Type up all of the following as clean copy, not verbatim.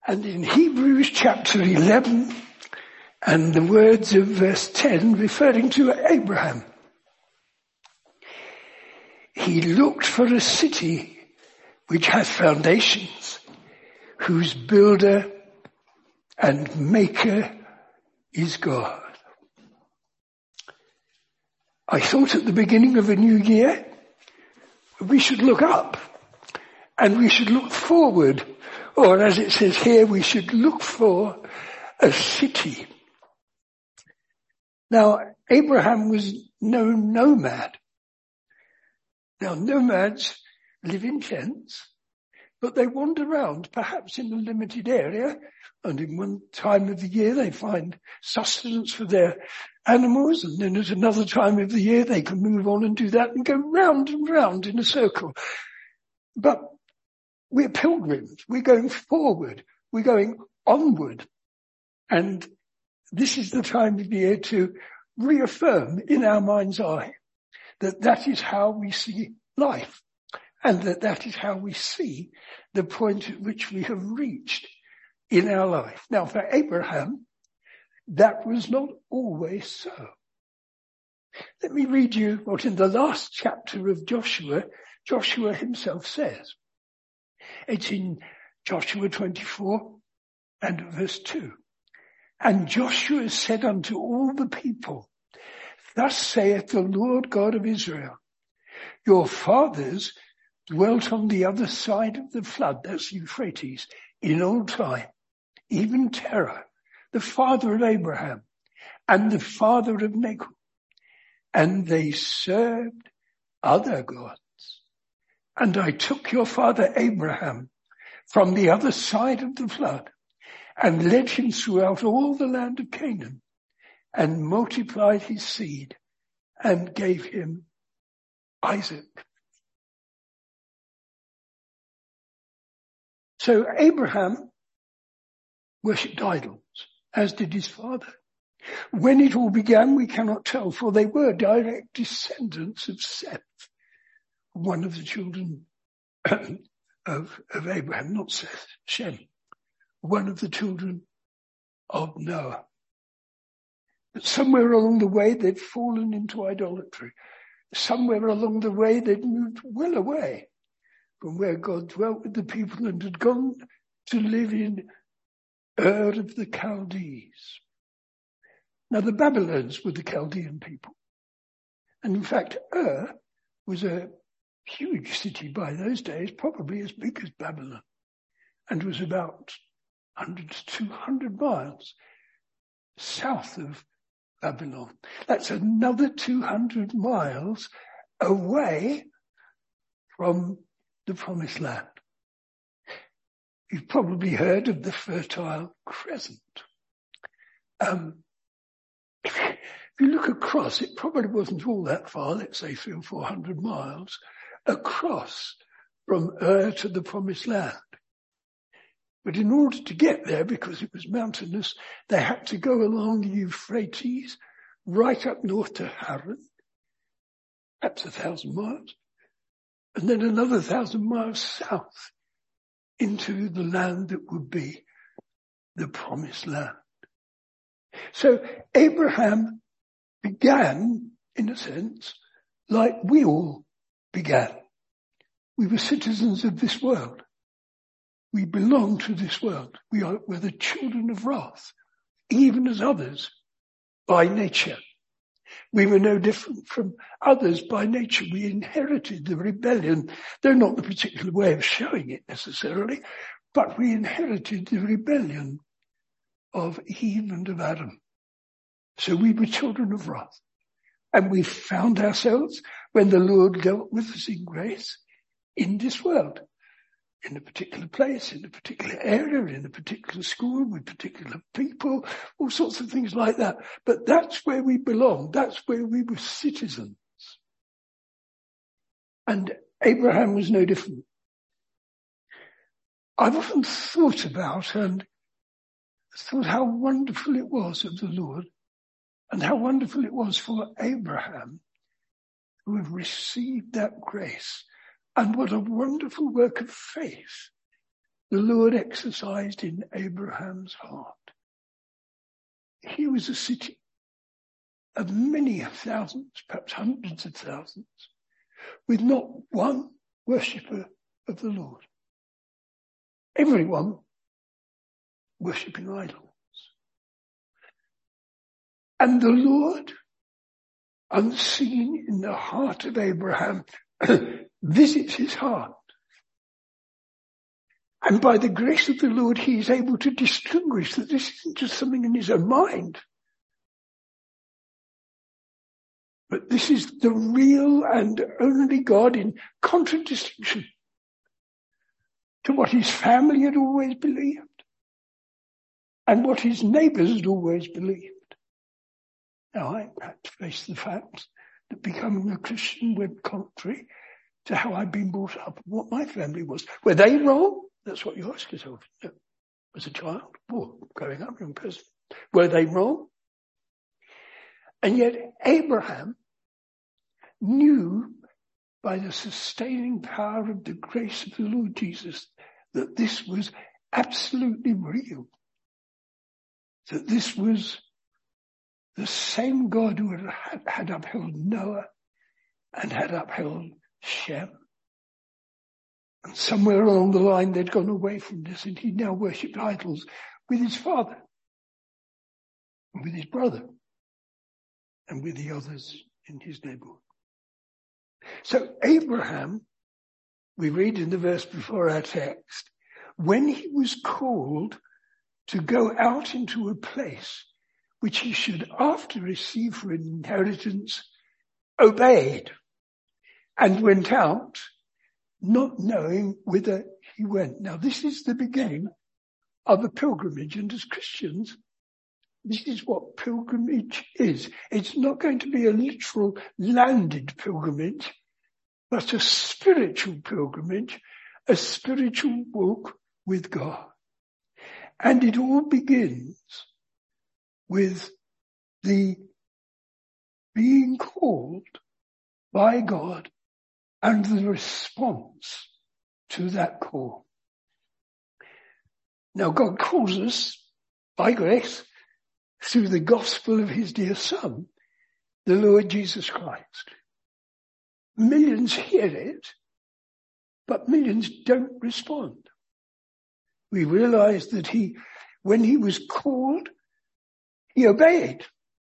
And in Hebrews chapter 11, and the words of verse 10 referring to Abraham. He looked for a city which has foundations, whose builder and maker is God. I thought at the beginning of a new year, we should look up and we should look forward, or as it says here, we should look for a city. Now, Abraham was no nomad. Now, nomads live in tents, but they wander around, perhaps in a limited area, and in one time of the year they find sustenance for their animals, and then at another time of the year they can move on and do that and go round and round in a circle. But we're pilgrims. We're going forward. We're going onward. And this is the time of year to reaffirm in our mind's eye that that is how we see life, and that that is how we see the point at which we have reached in our life. Now, for Abraham, that was not always so. Let me read you what in the last chapter of Joshua himself says. It's in Joshua 24 and verse 2. And Joshua said unto all the people, Thus saith the Lord God of Israel, your fathers dwelt on the other side of the flood, that's Euphrates, in old time, even Terah, the father of Abraham, and the father of Nahor, and they served other gods. And I took your father Abraham from the other side of the flood, and led him throughout all the land of Canaan, and multiplied his seed, and gave him Isaac. So Abraham worshipped idols, as did his father. When it all began, we cannot tell, for they were direct descendants of Seth, one of the children of Abraham, not Seth, Shem, one of the children of Noah. But somewhere along the way, they'd fallen into idolatry. Somewhere along the way, they'd moved well away from where God dwelt with the people and had gone to live in Ur of the Chaldees. Now, the Babylons were the Chaldean people. And in fact, Ur was a huge city by those days, probably as big as Babylon, and was about 100 to 200 miles south of Babylon. That's another 200 miles away from the Promised Land. You've probably heard of the Fertile Crescent. If you look across, it probably wasn't all that far, let's say 300 or 400 miles, across from Ur to the Promised Land. But in order to get there, because it was mountainous, they had to go along the Euphrates, right up north to Haran, perhaps 1,000 miles, and then another 1,000 miles south into the land that would be the Promised Land. So Abraham began, in a sense, like we all began. We were citizens of this world. We belong to this world. We're the children of wrath, even as others by nature. We were no different from others by nature. We inherited the rebellion, though not the particular way of showing it necessarily, but we inherited the rebellion of Eve and of Adam. So we were children of wrath. And we found ourselves, when the Lord dealt with us in grace, in this world, in a particular place, in a particular area, in a particular school, with particular people, all sorts of things like that. But that's where we belong. That's where we were citizens. And Abraham was no different. I've often thought about and thought how wonderful it was of the Lord, and how wonderful it was for Abraham who have received that grace. And what a wonderful work of faith the Lord exercised in Abraham's heart. Here was a city of many thousands, perhaps hundreds of thousands, with not one worshipper of the Lord. Everyone worshipping idols. And the Lord, unseen in the heart of Abraham, visits his heart. And by the grace of the Lord, he is able to distinguish that this isn't just something in his own mind, but this is the real and only God, in contradistinction to what his family had always believed and what his neighbours had always believed. Now, I had to face the fact that becoming a Christian went contrary to how I'd been brought up and what my family was. Were they wrong? That's what you ask yourself. No. As a child, or growing up, young person. Were they wrong? And yet Abraham knew by the sustaining power of the grace of the Lord Jesus that this was absolutely real. That this was the same God who had upheld Noah and had upheld Shem. And somewhere along the line they'd gone away from this, and he now worshipped idols with his father, and with his brother, and with the others in his neighborhood. So Abraham, we read in the verse before our text, when he was called to go out into a place which he should after receive for an inheritance, obeyed, and went out, not knowing whither he went. Now, this is the beginning of a pilgrimage, and as Christians, this is what pilgrimage is. It's not going to be a literal landed pilgrimage, but a spiritual pilgrimage, a spiritual walk with God. And it all begins with the being called by God and the response to that call. Now, God calls us by grace through the gospel of his dear Son, the Lord Jesus Christ. Millions hear it, but millions don't respond. We realize that when he was called, he obeyed.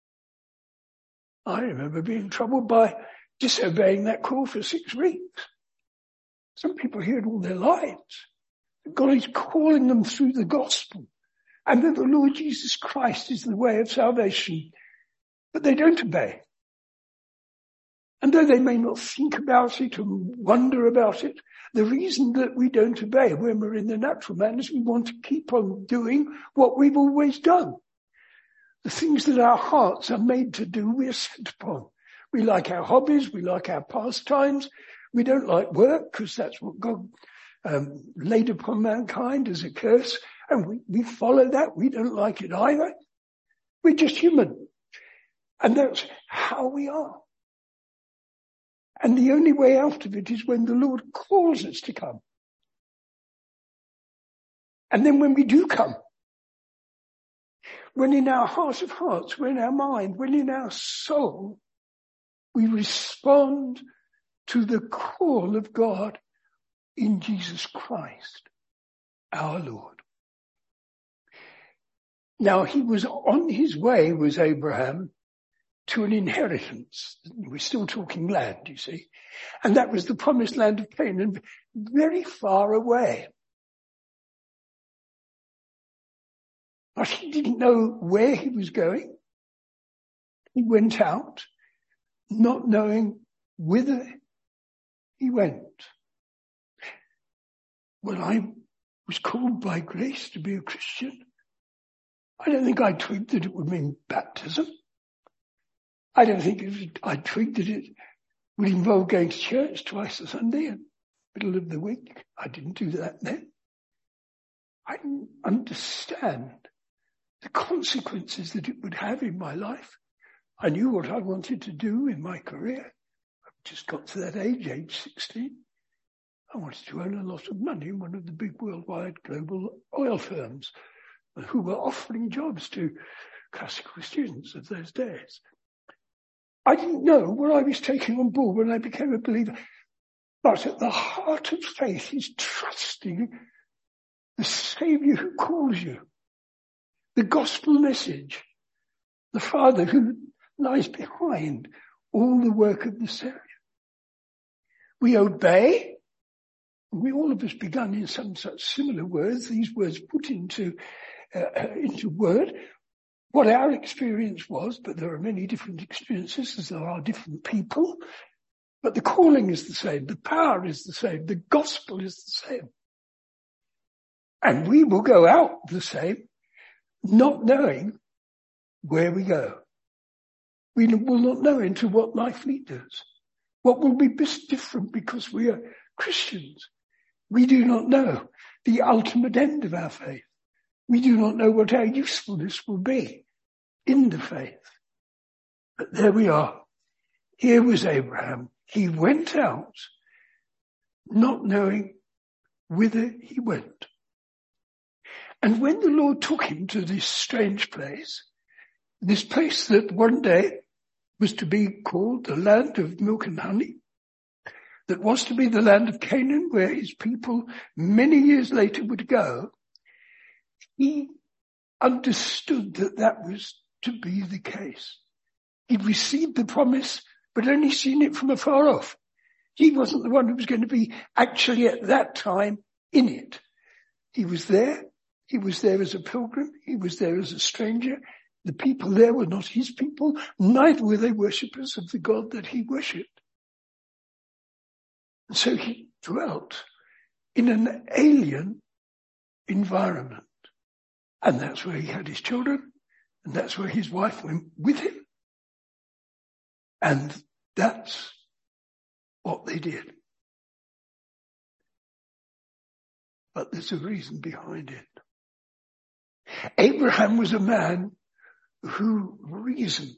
I remember being troubled by disobeying that call for 6 weeks. Some people hear it all their lives. God is calling them through the gospel, and that the Lord Jesus Christ is the way of salvation, but they don't obey. And though they may not think about it and wonder about it, the reason that we don't obey when we're in the natural man is we want to keep on doing what we've always done. The things that our hearts are made to do, we are set upon. We like our hobbies, we like our pastimes. We don't like work because that's what God laid upon mankind as a curse. And we follow that. We don't like it either. We're just human. And that's how we are. And the only way out of it is when the Lord calls us to come. And then when we do come, when in our heart of hearts, when in our mind, when in our soul, we respond to the call of God in Jesus Christ, our Lord. Now he was on his way, was Abraham, to an inheritance. We're still talking land, you see. And that was the promised land of Canaan, very far away. But he didn't know where he was going. He went out, not knowing whither he went. When I was called by grace to be a Christian, I don't think I twigged that it would mean baptism. I don't think I twigged that it would involve going to church twice a Sunday in the middle of the week. I didn't do that then. I didn't understand the consequences that it would have in my life. I knew what I wanted to do in my career. I just got to that age 16. I wanted to earn a lot of money in one of the big worldwide global oil firms who were offering jobs to classical students of those days. I didn't know what I was taking on board when I became a believer. But at the heart of faith is trusting the Saviour who calls you, the gospel message, the Father who lies behind all the work of the Saviour. We obey. We all of us begun in some such similar words, these words put into word, what our experience was, but there are many different experiences as there are different people. But the calling is the same, the power is the same, the gospel is the same. And we will go out the same, not knowing where we go. We will not know into what life leads us. What will be different because we are Christians? We do not know the ultimate end of our faith. We do not know what our usefulness will be in the faith. But there we are. Here was Abraham. He went out not knowing whither he went. And when the Lord took him to this strange place, this place that one day was to be called the land of milk and honey, that was to be the land of Canaan, where his people many years later would go, he understood that that was to be the case. He'd received the promise, but only seen it from afar off. He wasn't the one who was going to be actually at that time in it. He was there. He was there as a pilgrim. He was there as a stranger. The people there were not his people. Neither were they worshippers of the God that he worshipped. And so he dwelt in an alien environment. And that's where he had his children. And that's where his wife went with him. And that's what they did. But there's a reason behind it. Abraham was a man who reasoned.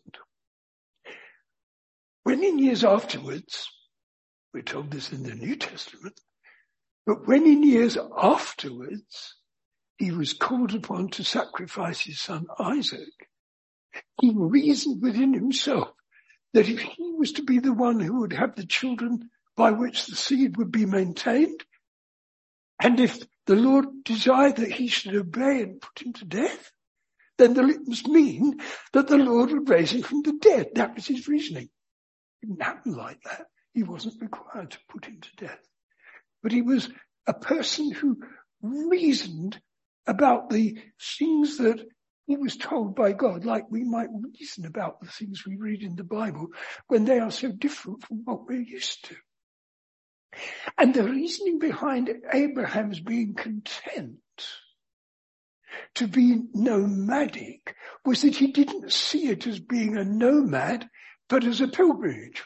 When in years afterwards, we're told this in the New Testament, but when in years afterwards he was called upon to sacrifice his son Isaac, he reasoned within himself that if he was to be the one who would have the children by which the seed would be maintained, and if the Lord desired that he should obey and put him to death, then it must mean that the Lord would raise him from the dead. That was his reasoning. It didn't happen like that. He wasn't required to put him to death. But he was a person who reasoned about the things that he was told by God, like we might reason about the things we read in the Bible when they are so different from what we're used to. And the reasoning behind Abraham's being content to be nomadic was that he didn't see it as being a nomad, but as a pilgrimage.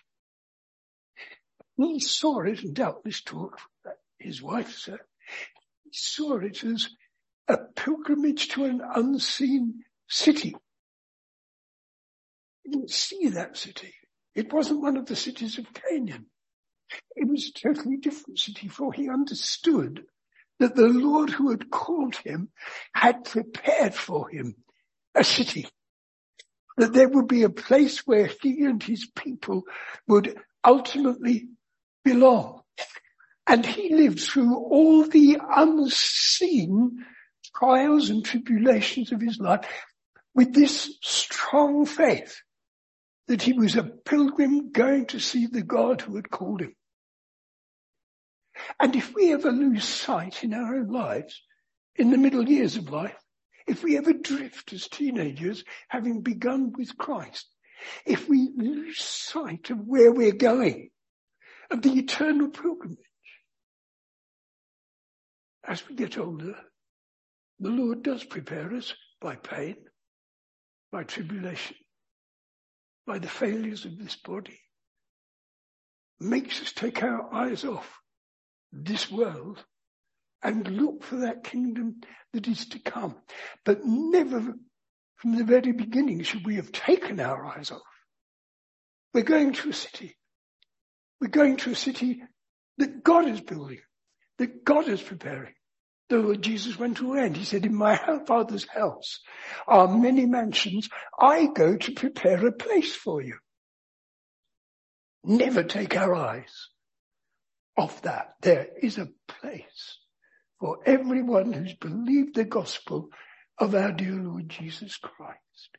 He saw it, and doubtless taught his wife, so he saw it as a pilgrimage to an unseen city. He didn't see that city. It wasn't one of the cities of Canaan. It was a totally different city, for he understood that the Lord who had called him had prepared for him a city, that there would be a place where he and his people would ultimately belong. And he lived through all the unseen trials and tribulations of his life with this strong faith that he was a pilgrim going to see the God who had called him. And if we ever lose sight in our own lives, in the middle years of life, if we ever drift as teenagers, having begun with Christ, if we lose sight of where we're going, of the eternal pilgrimage, as we get older, the Lord does prepare us by pain, by tribulation, by the failures of this body, makes us take our eyes off this world and look for that kingdom that is to come. But never from the very beginning should we have taken our eyes off. We're going to a city. We're going to a city that God is building. that God is preparing. The Lord Jesus went away and he said, in my Father's house are many mansions. I go to prepare a place for you. Never take our eyes off that. There is a place for everyone who's believed the gospel of our dear Lord Jesus Christ.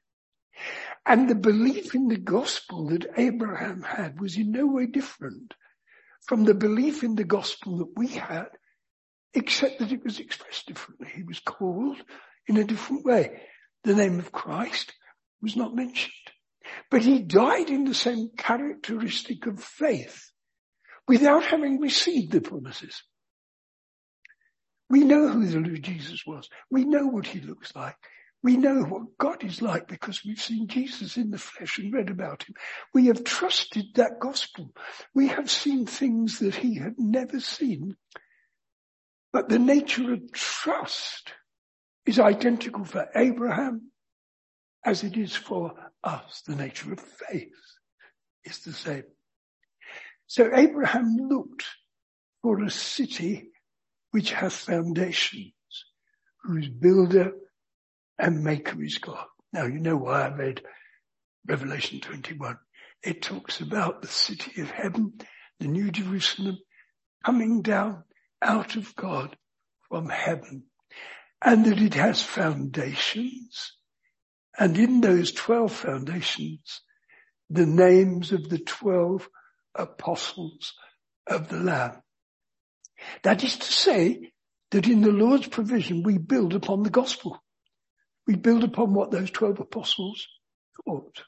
And the belief in the gospel that Abraham had was in no way different from the belief in the gospel that we had, except that it was expressed differently. He was called in a different way. The name of Christ was not mentioned. But he died in the same characteristic of faith without having received the promises. We know who the Lord Jesus was. We know what he looks like. We know what God is like because we've seen Jesus in the flesh and read about him. We have trusted that gospel. We have seen things that he had never seen. But the nature of trust is identical for Abraham as it is for us. The nature of faith is the same. So Abraham looked for a city which has foundations, whose builder and maker is God. Now, you know why I read Revelation 21. It talks about the city of heaven, the New Jerusalem, coming down out of God from heaven, and that it has foundations, and in those 12 foundations, the names of the 12 apostles of the Lamb. That is to say that in the Lord's provision, we build upon the gospel. We build upon what those 12 apostles taught.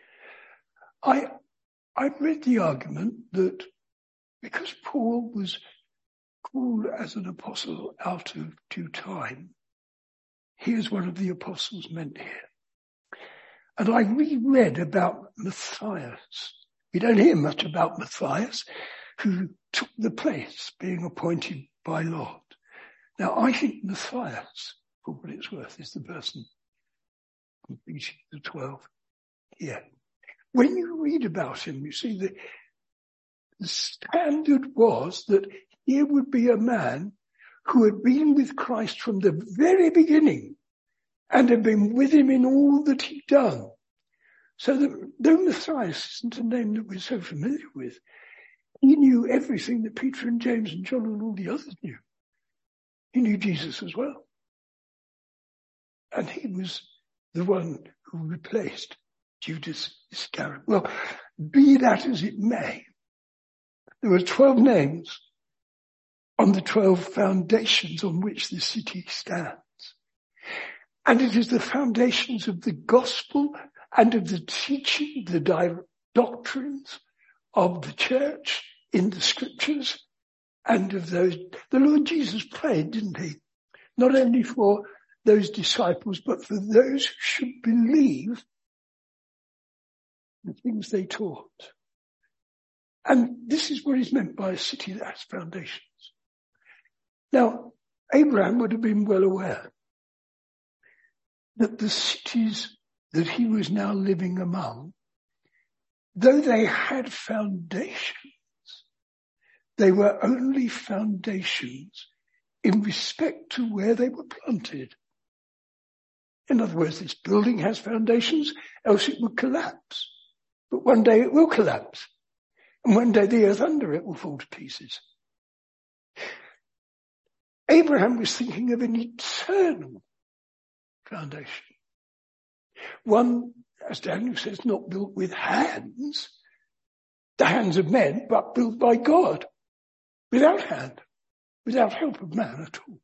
I've read the argument that because Paul was called as an apostle out of due time, he is one of the apostles meant here. And I reread about Matthias. We don't hear much about Matthias, who took the place being appointed by Lord. Now, I think Matthias, for what it's worth, is the person completing the 12 here. When you read about him, you see that the standard was that here would be a man who had been with Christ from the very beginning and had been with him in all that he'd done. So that though Matthias isn't a name that we're so familiar with, he knew everything that Peter and James and John and all the others knew. He knew Jesus as well. And he was the one who replaced Judas Iscariot. Well, be that as it may, there were 12 names on the 12 foundations on which the city stands. And it is the foundations of the gospel and of the teaching, the doctrines of the church in the scriptures and of those. The Lord Jesus prayed, didn't he? Not only for those disciples, but for those who should believe the things they taught. And this is what is meant by a city that has foundations. Now, Abraham would have been well aware that the cities that he was now living among, though they had foundations, they were only foundations in respect to where they were planted. In other words, this building has foundations, else it would collapse. But one day it will collapse. And one day the earth under it will fall to pieces. Abraham was thinking of an eternal foundation. One, as Daniel says, not built with hands, the hands of men, but built by God, without hand, without help of man at all.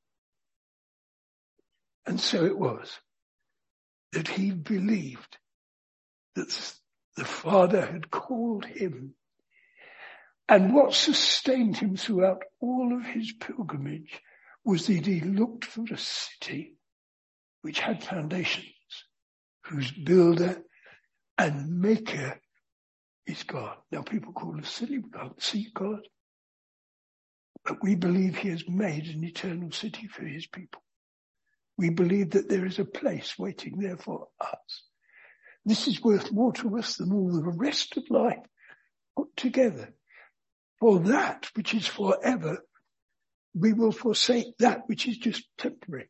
And so it was that he believed that the Father had called him. And what sustained him throughout all of his pilgrimage was that he looked for a city which had foundations, whose builder and maker is God. Now people call us silly, we can't see God. But we believe he has made an eternal city for his people. We believe that there is a place waiting there for us. This is worth more to us than all the rest of life put together. For that which is forever we will forsake that which is just temporary.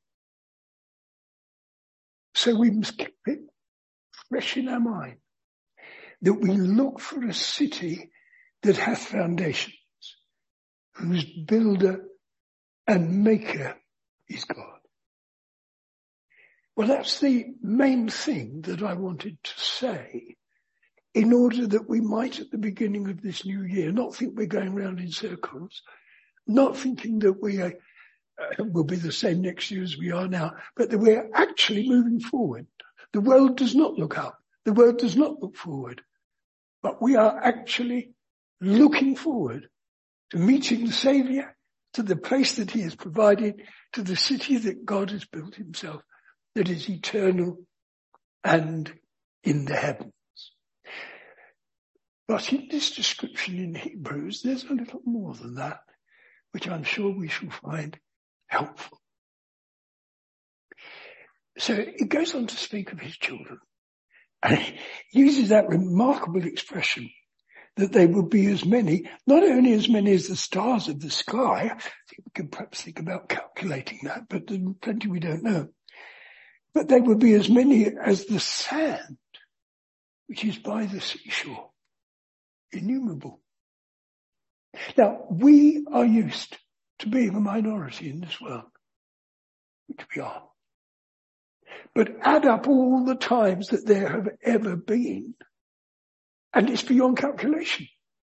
So we must keep it fresh in our mind, that we look for a city that hath foundations, whose builder and maker is God. Well, that's the main thing that I wanted to say, in order that we might at the beginning of this new year not think we're going round in circles, not thinking that we will be the same next year as we are now, but that we're actually moving forward. The world does not look up. The world does not look forward. But we are actually looking forward to meeting the Saviour, to the place that he has provided, to the city that God has built himself, that is eternal and in the heavens. But in this description in Hebrews, there's a little more than that, which I'm sure we shall find helpful. So it goes on to speak of his children, and he uses that remarkable expression that they will be as many, not only as many as the stars of the sky. I think we could perhaps think about calculating that, but there's plenty we don't know. But they will be as many as the sand, which is by the seashore, innumerable. Now, we are used to being a minority in this world, which we are. But add up all the times that there have ever been, and it's beyond calculation.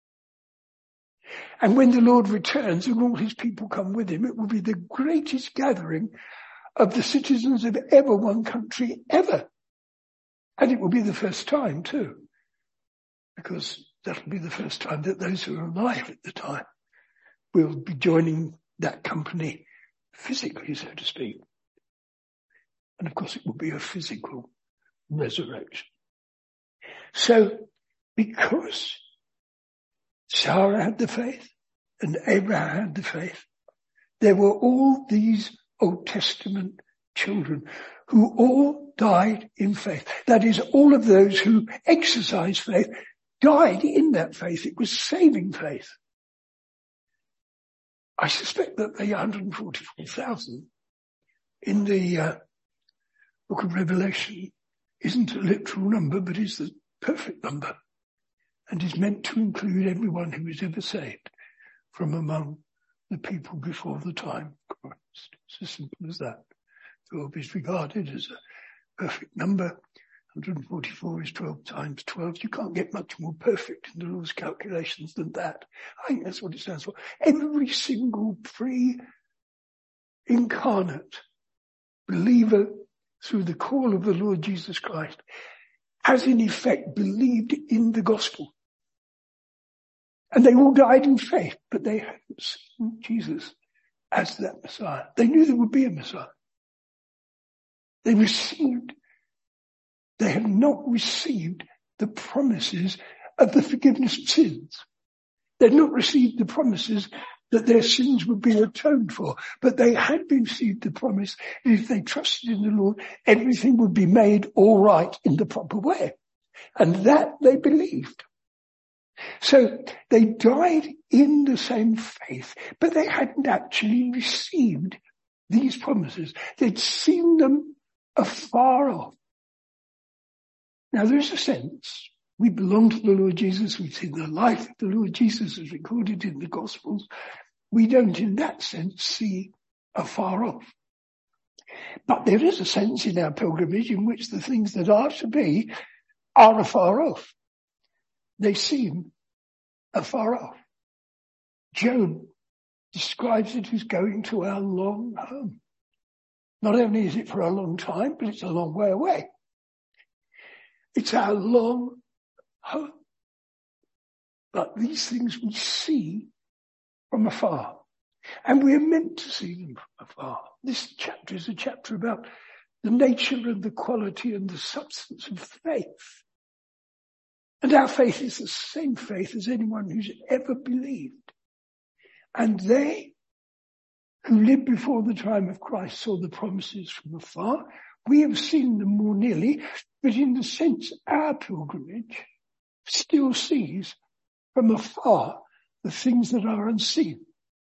And when the Lord returns and all his people come with him, it will be the greatest gathering of the citizens of ever one country ever. And it will be the first time too, because that'll be the first time that those who are alive at the time will be joining that company physically, so to speak. And of course it will be a physical resurrection. So, because Sarah had the faith and Abraham had the faith, there were all these Old Testament children who all died in faith. That is, all of those who exercised faith died in that faith. It was saving faith. I suspect that the 144,000 in the book of Revelation isn't a literal number, but is the perfect number, and is meant to include everyone who was ever saved from among the people before the time of Christ. It's as simple as that. 12 is regarded as a perfect number. 144 is 12 times 12. You can't get much more perfect in the Lord's calculations than that. I think that's what it stands for. Every single pre-incarnate believer through the call of the Lord Jesus Christ has in effect believed in the gospel. And they all died in faith, but they hadn't seen Jesus as that Messiah. They knew there would be a Messiah. They had not received the promises of the forgiveness of sins. They had not received the promises that their sins would be atoned for, but they had received the promise that if they trusted in the Lord, everything would be made all right in the proper way. And that they believed. So they died in the same faith, but they hadn't actually received these promises. They'd seen them afar off. Now there's a sense, we belong to the Lord Jesus, we've seen the life of the Lord Jesus as recorded in the Gospels. We don't in that sense see afar off. But there is a sense in our pilgrimage in which the things that are to be are afar off. They seem afar off. Job describes it as going to our long home. Not only is it for a long time, but it's a long way away. It's our long home. But these things we see from afar. And we are meant to see them from afar. This chapter is a chapter about the nature and the quality and the substance of faith. And our faith is the same faith as anyone who's ever believed. And they who lived before the time of Christ saw the promises from afar. We have seen them more nearly, but in the sense our pilgrimage still sees from afar the things that are unseen.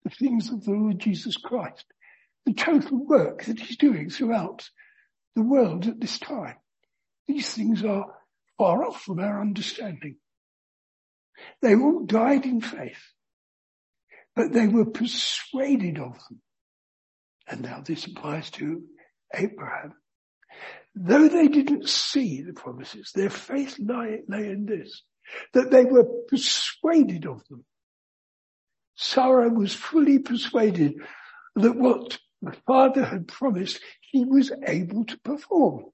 the things of the Lord Jesus Christ, the total work that he's doing throughout the world at this time. These things are far off from our understanding. They all died in faith, but they were persuaded of them. And now this applies to Abraham. Though they didn't see the promises, their faith lay in this, that they were persuaded of them. Sarah was fully persuaded that what the Father had promised, he was able to perform.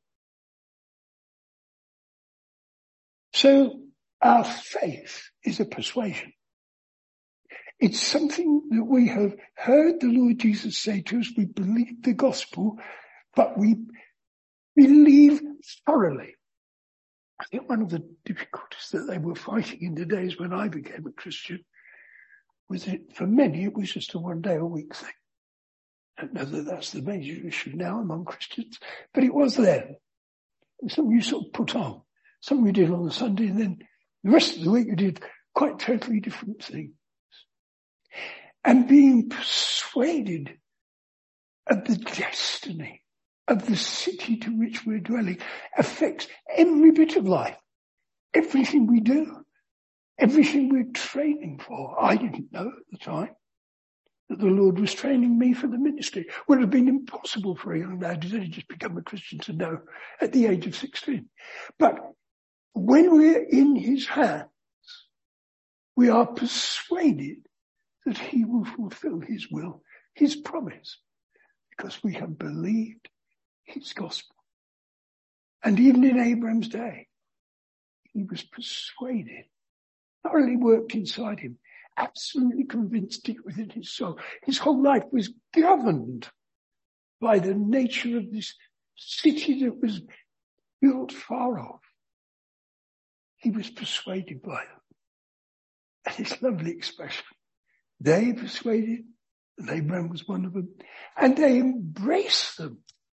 So our faith is a persuasion. It's something that we have heard the Lord Jesus say to us. We believe the gospel, but we believe thoroughly. I think one of the difficulties that they were fighting in the days when I became a Christian was that for many it was just a one day a week thing. I don't know that that's the major issue now among Christians, but it was then. Something you sort of put on. Something you did on the Sunday, and then the rest of the week you did quite totally different things. And being persuaded of the destiny of the city to which we're dwelling affects every bit of life, everything we do, everything we're training for. I didn't know at the time that the Lord was training me for the ministry. It would have been impossible for a young lad who's only just become a Christian to know at the age of 16. But when we're in his hands, we are persuaded that he will fulfill his will, his promise, because we have believed his gospel. And even in Abraham's day, he was persuaded, thoroughly worked inside him, absolutely convinced deep within his soul. His whole life was governed by the nature of this city that was built far off. He was persuaded by them. And this lovely expression, they persuaded, and Abraham was one of them, and they embraced them.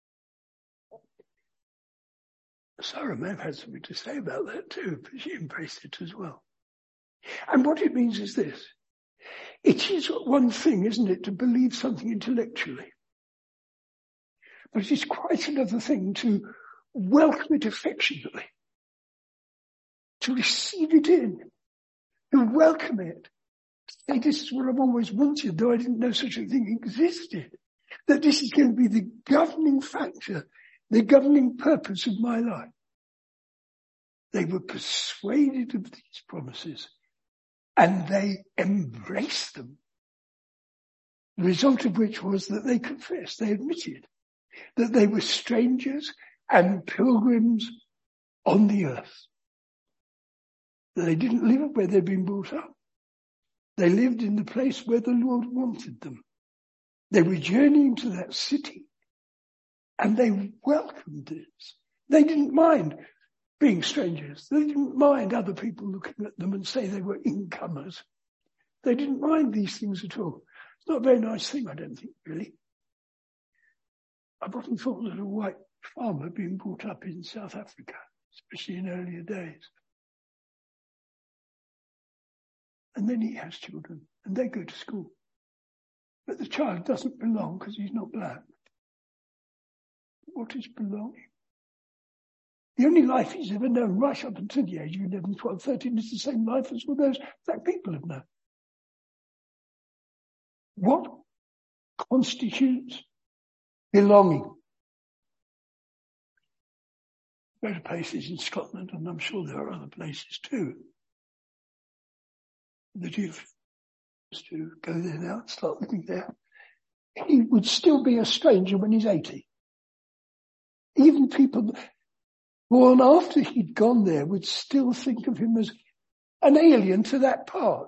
Sarah may have had something to say about that too, but she embraced it as well. And what it means is this. It is one thing, isn't it, to believe something intellectually. But it is quite another thing to welcome it affectionately, to receive it in, to welcome it. Say, this is what I've always wanted, though I didn't know such a thing existed. That this is going to be the governing factor, the governing purpose of my life. They were persuaded of these promises and they embraced them. The result of which was that they confessed, they admitted that they were strangers and pilgrims on the earth. That they didn't live where they'd been brought up. They lived in the place where the Lord wanted them. They were journeying to that city and they welcomed this. They didn't mind being strangers. They didn't mind other people looking at them and say they were incomers. They didn't mind these things at all. It's not a very nice thing, I don't think, really. I've often thought that a white farmer being brought up in South Africa, especially in earlier days. And then he has children and they go to school. But the child doesn't belong because he's not black. What is belonging? The only life he's ever known right up until the age of 11, 12, 13 is the same life as all those black people have known. What constitutes belonging? Go to places in Scotland, and I'm sure there are other places too, that you've to go there now and start living there. He would still be a stranger when he's 80. Even people born after he'd gone there would still think of him as an alien to that part.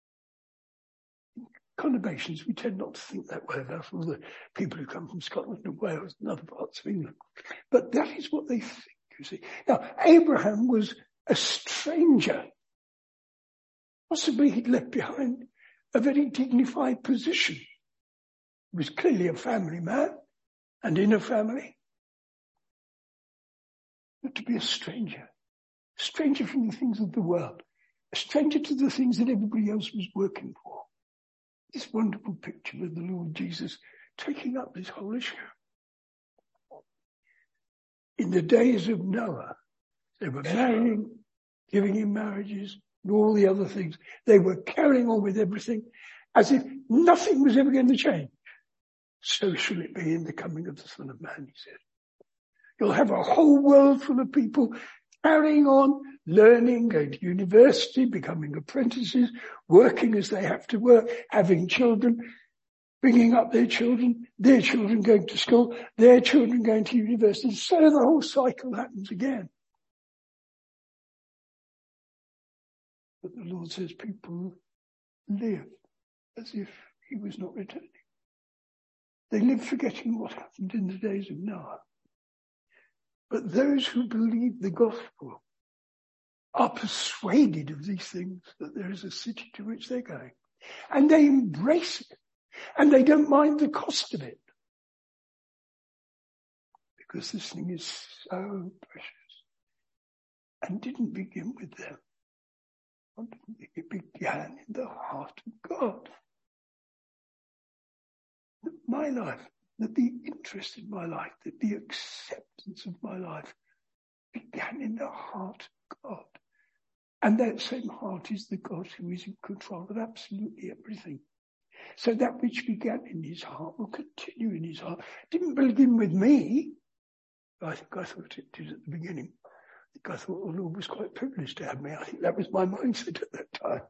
Conurbations, we tend not to think that way about all the people who come from Scotland and Wales and other parts of England. But that is what they think, you see. Now, Abraham was a stranger. Possibly he'd left behind a very dignified position. He was clearly a family man and in a family. But to be a stranger from the things of the world, a stranger to the things that everybody else was working for. this wonderful picture of the Lord Jesus taking up this whole issue. In the days of Noah, they were marrying, giving in marriages, and all the other things. They were carrying on with everything as if nothing was ever going to change. So shall it be in the coming of the Son of Man, he said. You'll have a whole world full of people carrying on, learning, going to university, becoming apprentices, working as they have to work, having children, bringing up their children going to school, their children going to university. So the whole cycle happens again. But the Lord says people live as if he was not returning. They live forgetting what happened in the days of Noah. But those who believe the gospel are persuaded of these things, that there is a city to which they're going. And they embrace it. And they don't mind the cost of it. Because this thing is so precious. And didn't begin with them. It began in the heart of God. That my life, that the interest in my life, that the acceptance of my life began in the heart of God. And that same heart is the God who is in control of absolutely everything. So that which began in his heart will continue in his heart. Didn't begin with me. I think I thought it did at the beginning. I thought the Lord was quite privileged to have me. I think that was my mindset at that time.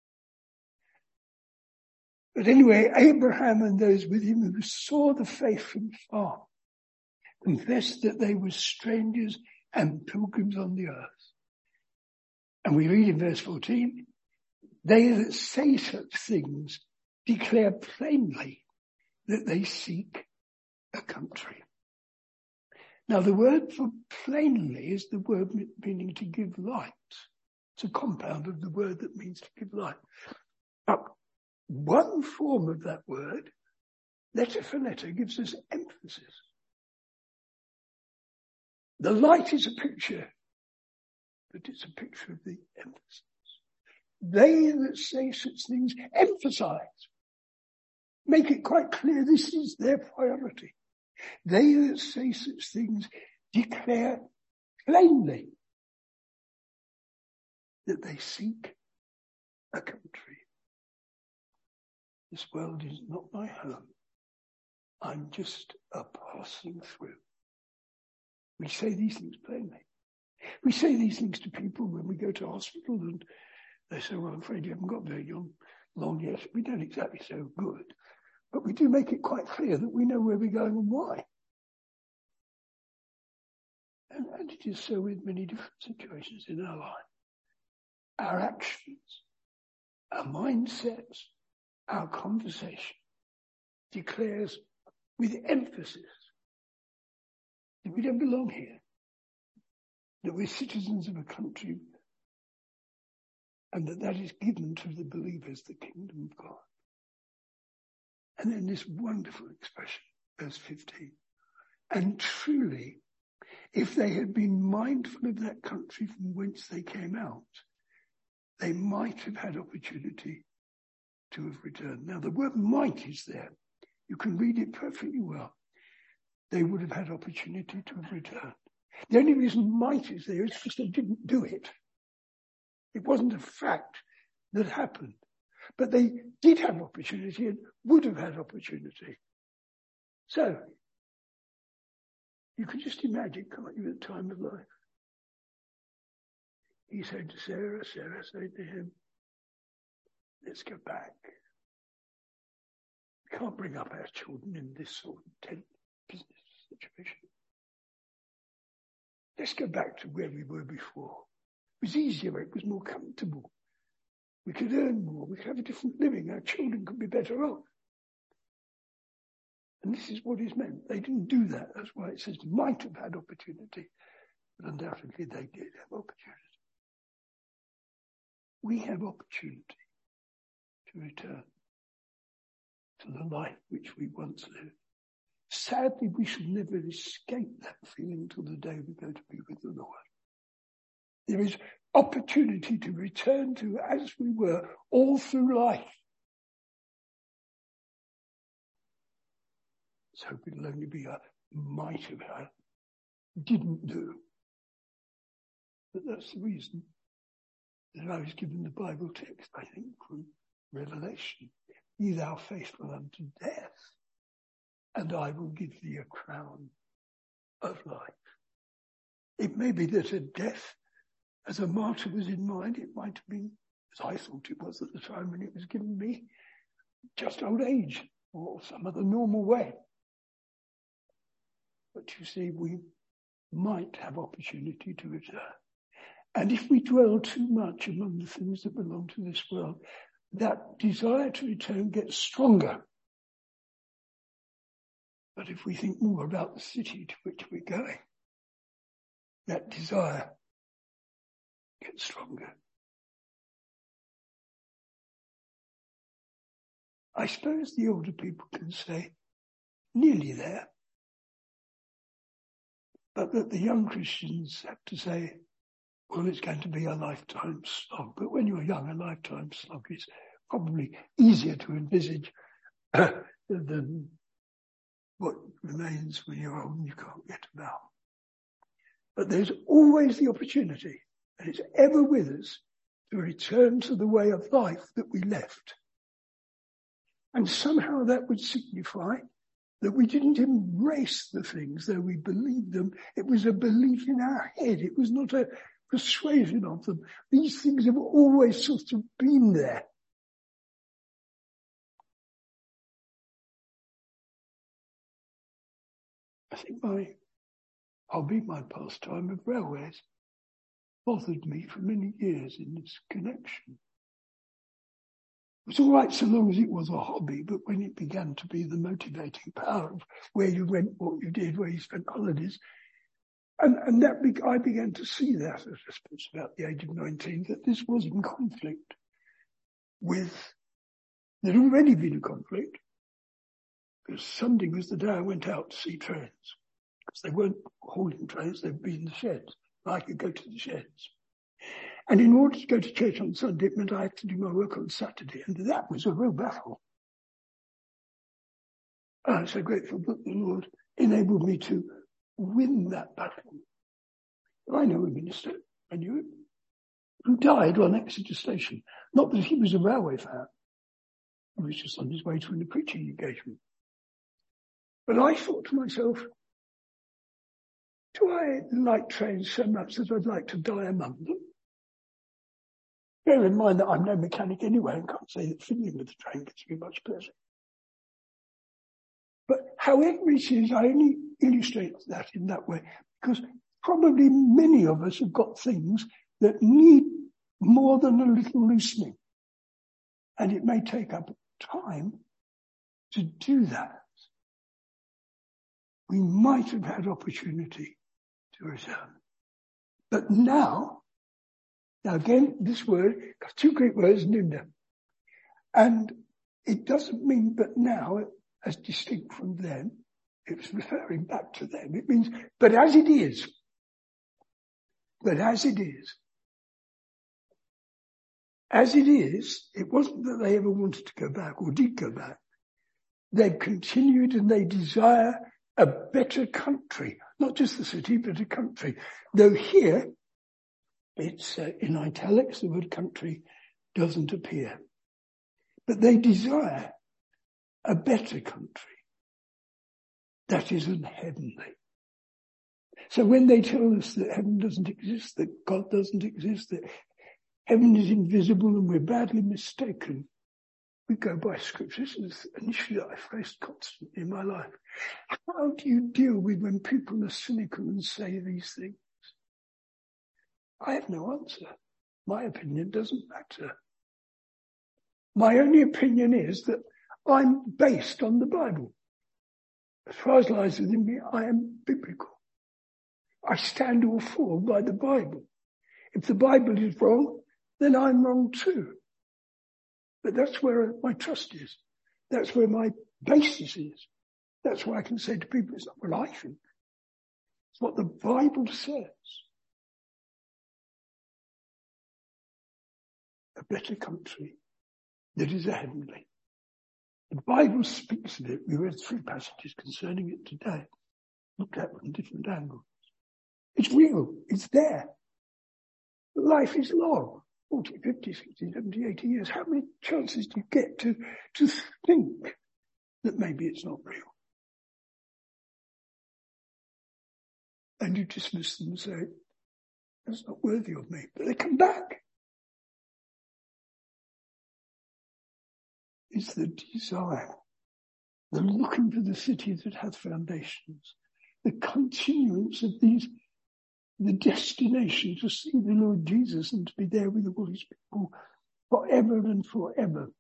But anyway, Abraham and those with him who saw the faith from far confessed that they were strangers and pilgrims on the earth. And we read in verse 14, they that say such things declare plainly that they seek a country. Now the word for plainly is the word meaning to give light. It's a compound of the word that means to give light. Now, one form of that word, letter for letter, gives us emphasis. The light is a picture, but it's a picture of the emphasis. They that say such things emphasize, make it quite clear this is their priority. They that say such things declare plainly that they seek a country. This world is not my home. I'm just a passing through. We say these things plainly. We say these things to people when we go to hospital and they say, well, I'm afraid you haven't got very long yet. We don't exactly so good. But we do make it quite clear that we know where we're going and why. And it is so with many different situations in our life. Our actions, our mindsets, our conversation declares with emphasis that we don't belong here, that we're citizens of a country, and that is given to the believers, the kingdom of God. And then this wonderful expression, verse 15. And truly, if they had been mindful of that country from whence they came out, they might have had opportunity to have returned. Now, the word might is there. You can read it perfectly well. They would have had opportunity to have returned. The only reason might is there is because they didn't do it. It wasn't a fact that happened. But they did have opportunity and would have had opportunity. So, you can just imagine, can't you, at the time of life? He said to Sarah, Sarah said to him, let's go back. We can't bring up our children in this sort of tent business situation. Let's go back to where we were before. It was easier, it was more comfortable. We could earn more, we could have a different living, our children could be better off. And this is what is meant. They didn't do that. That's why it says might have had opportunity. But undoubtedly they did have opportunity. We have opportunity to return to the life which we once lived. Sadly, we shall never escape that feeling till the day we go to be with the Lord. There is opportunity to return to as we were all through life. Let's hope it'll only be a might of her. Didn't do. But that's the reason that I was given the Bible text, I think, from Revelation. Be thou faithful unto death, and I will give thee a crown of life. It may be that a death as a martyr was in mind. It might have been, as I thought it was at the time when it was given me, just old age or some other normal way. But you see, we might have opportunity to return. And if we dwell too much among the things that belong to this world, that desire to return gets stronger. But if we think more about the city to which we're going, that desire gets stronger. I suppose the older people can say, nearly there. But that the young Christians have to say, well, it's going to be a lifetime slog. But when you're young, a lifetime slog is probably easier to envisage than what remains when you're old and you can't get about. But there's always the opportunity, and it's ever with us, to return to the way of life that we left. And somehow that would signify that we didn't embrace the things, though we believed them. It was a belief in our head. It was not a persuasion of them. These things have always sort of been there. I think my hobby, my pastime of railways, bothered me for many years in this connection. It was all right so long as it was a hobby, but when it began to be the motivating power of where you went, what you did, where you spent holidays, and that I began to see that, I suppose about the age of 19, that this was in conflict with, there'd already been a conflict, because Sunday was the day I went out to see trains, because they weren't hauling trains, they'd be in the sheds. I could go to the sheds. And in order to go to church on Sunday, it meant I had to do my work on Saturday, and that was a real battle. I'm so grateful that the Lord enabled me to win that battle. I know a minister, I knew him, who died on Exeter Station. Not that he was a railway fan. He was just on his way to a preaching engagement. But I thought to myself, do I like trains so much that I'd like to die among them? Bear in mind that I'm no mechanic anyway and can't say that fiddling with the train gives me much pleasure. But however it is, I only illustrate that in that way because probably many of us have got things that need more than a little loosening. And it may take up time to do that. We might have had opportunity to return. But now again, this word, got two Greek words, nunda. And it doesn't mean but now, as distinct from them. It's referring back to them. It means, but as it is. But as it is. As it is, it wasn't that they ever wanted to go back or did go back. They've continued and they desire a better country. Not just the city, but a country. Though here, it's in italics, the word country doesn't appear. But they desire a better country that isn't heavenly. So when they tell us that heaven doesn't exist, that God doesn't exist, that heaven is invisible and we're badly mistaken, we go by scripture. This is an issue that I faced constantly in my life. How do you deal with when people are cynical and say these things? I have no answer. My opinion doesn't matter. My only opinion is that I'm based on the Bible. As far as lies within me, I am biblical. I stand or fall by the Bible. If the Bible is wrong, then I'm wrong too. But that's where my trust is. That's where my basis is. That's why I can say to people, it's not what I think. It's what the Bible says. A better country that is a heavenly. The Bible speaks of it. We read 3 passages concerning it today. Looked at from different angles. It's real. It's there. Life is long. 40, 50, 60, 70, 80 years. How many chances do you get to think that maybe it's not real? And you dismiss them and say, that's not worthy of me. But they come back. It's the desire, the looking for the city that hath foundations, the continuance of the destination to see the Lord Jesus and to be there with all his people forever and forever.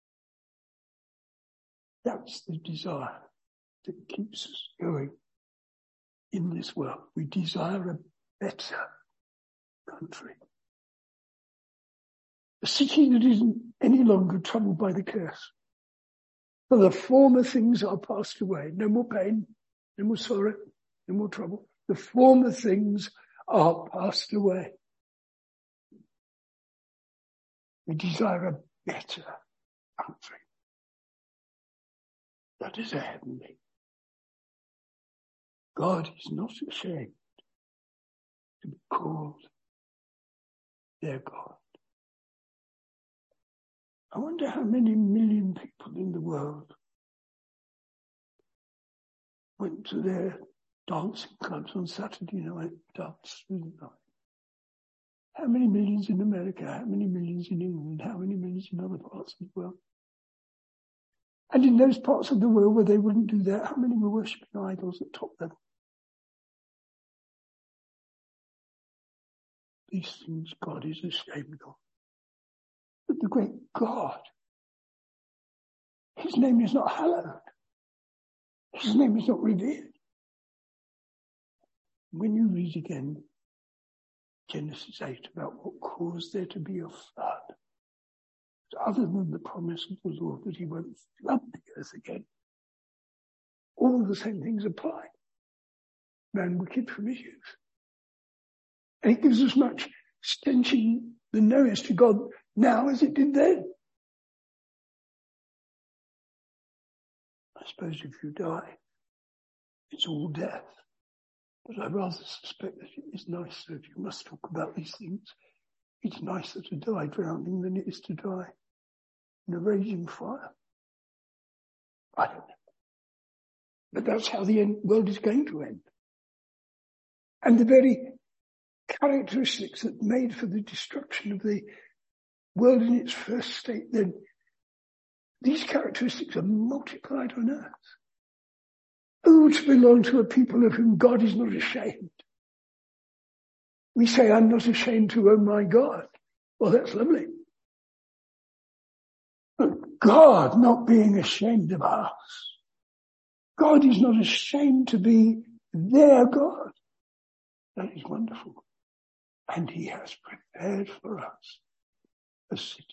That's the desire that keeps us going in this world. We desire a better country. A city that isn't any longer troubled by the curse. For the former things are passed away. No more pain, no more sorrow, no more trouble. The former things are passed away. We desire a better country. That is a heavenly. God is not ashamed to be called their God. I wonder how many million people in the world went to their dancing clubs on Saturday night, danced through the night. How many millions in America? How many millions in England? How many millions in other parts of the world? And in those parts of the world where they wouldn't do that, how many were worshipping idols at top level? These things God is ashamed of. But the great God, his name is not hallowed. His name is not revered. When you read again Genesis 8 about what caused there to be a flood, other than the promise of the Lord that he won't flood the earth again, all the same things apply. Man wicked from his youth. And it gives as much stenching the nose to God now as it did then. I suppose if you die, it's all death. But I rather suspect that it is nicer, if you must talk about these things, it's nicer to die drowning than it is to die in a raging fire. I don't know. But that's how the world is going to end. And the very characteristics that made for the destruction of the world in its first state, then these characteristics are multiplied on earth. Oh, to belong to a people of whom God is not ashamed. We say, I'm not ashamed to own my God. Well, that's lovely. But God not being ashamed of us. God is not ashamed to be their God. That is wonderful. And he has prepared for us a city.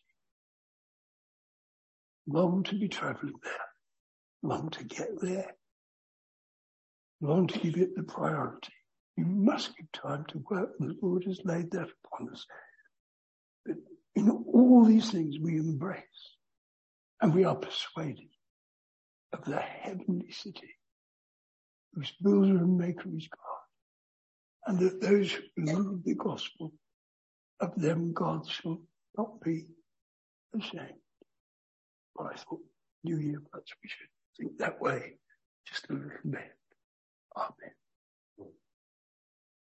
Long to be traveling there. Long to get there. Long to give it the priority. You must give time to work. The Lord has laid that upon us. But in all these things we embrace and we are persuaded of the heavenly city whose builder and maker is God. And that those who believe the gospel, of them God shall not be ashamed. Well, I thought, New Year, perhaps we should think that way just a little bit. Amen.